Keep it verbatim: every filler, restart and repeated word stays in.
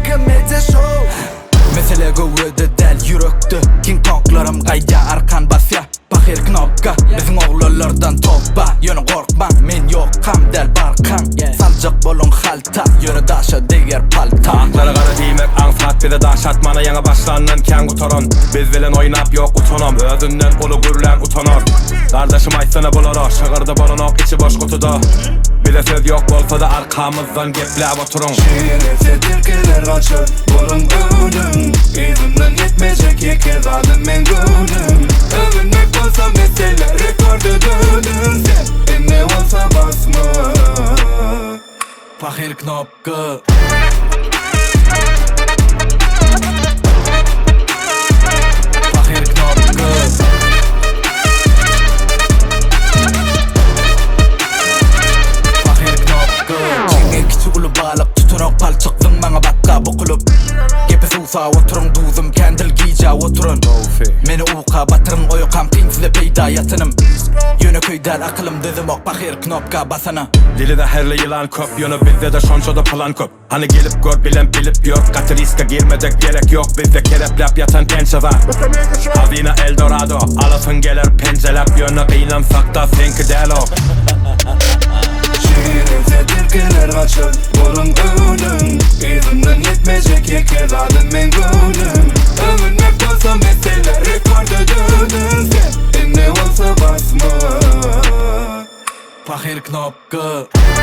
Media Show. Mesele gövde del yürekte King Konglarım qayda arkan basya Bakir knopka Bizim oğullardan toppa Yönü korkma men yok kam del barkan Sancak bolun halta Yönü daşa diger palta Aklara kara diymek ansat bir de daşat Mana yana başlanın ken utoron Biz bilen oynap yok utonom Özünden ulu gürlen utonor Kardeşim aysana bulur Şığırdı bolunok içi boş kutuda Bir de söz yok bolsa da arkamızdan geplep oturun Şiirese türküler kaçır Bolun ölüm İzimden yetmeyecek yeke zalim men gülüm Övünmek olsa mesele rekordu dönün Sen ne olsa basma Fakir knopka Fakir knopka Fakir knopka Çinge kiçi ulu balık tutunok palçıktın bana bakka bu kulüp Gepe susa oturun duzum kendil giyca oturun Meni uqa batırın oyukam pinsile peyda yatınım Yönü köydel akılım dizim ok bakir knopka basana Dili de herli yılan köp Yönü bizde de şonşoda plan köp Hani gelip gör bilen bilip yok Katı riske girmeyecek gerek yok Bizde kereplep yatan pençe var Hazine Eldorado Alasın gelir pencelep Yönü kıyılamsak da senki del o Şiirse türküler kaçır Bolun ölüm İzimden yetmeyecek yeke zalim men gülüm Övünmek olsa mesele rekordu dönün Sen ne olsa basma Fakir knopka